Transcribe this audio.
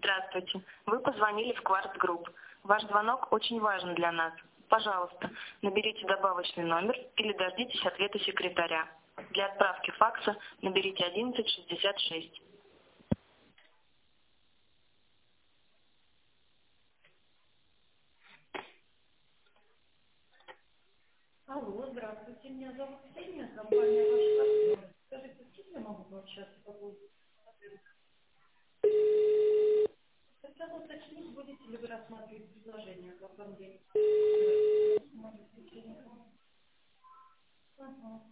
Здравствуйте. Вы позвонили в Кварт Групп. Ваш звонок очень важен для нас. Пожалуйста, наберите добавочный номер или дождитесь ответа секретаря. Для отправки факса наберите 1166. Алло, здравствуйте, меня зовут Ксения, компания «Ваш партнер». Скажите, с кем я могу пообщаться по поводу? Хотела уточнить, будете ли вы рассматривать предложение об оформлении? Ага.